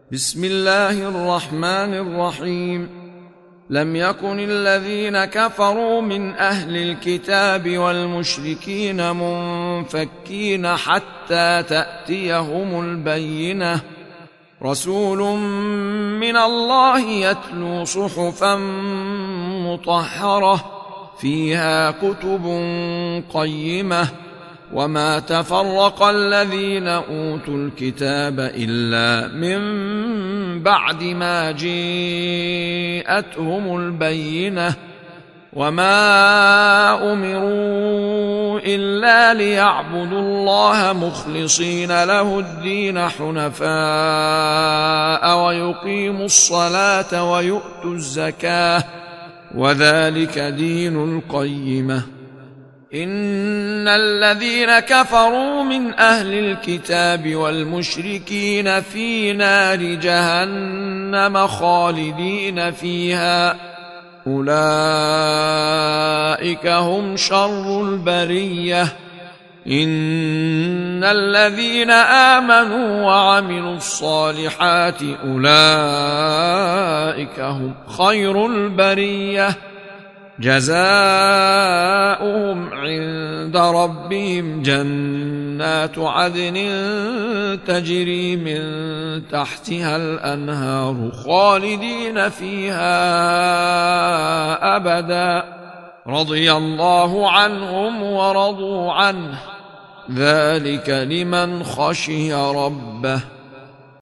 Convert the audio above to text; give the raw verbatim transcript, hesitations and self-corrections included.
بسم الله الرحمن الرحيم. لم يكن الذين كفروا من أهل الكتاب والمشركين منفكين حتى تأتيهم البينة، رسول من الله يتلو صحفا مطهرة فيها كتب قيمة، وما تفرق الذين أوتوا الكتاب إلا من بعد ما جاءتهم البينة، وما أمروا إلا ليعبدوا الله مخلصين له الدين حنفاء ويقيموا الصلاة ويؤتوا الزكاة، وذلك دين القيمة. إن الذين كفروا من أهل الكتاب والمشركين في نار جهنم خالدين فيها، أولئك هم شر البرية. إن الذين آمنوا وعملوا الصالحات أولئك هم خير البرية، جزاؤهم عند ربهم جنات عدن تجري من تحتها الأنهار خالدين فيها أبدا، رضي الله عنهم ورضوا عنه، ذلك لمن خشي ربه.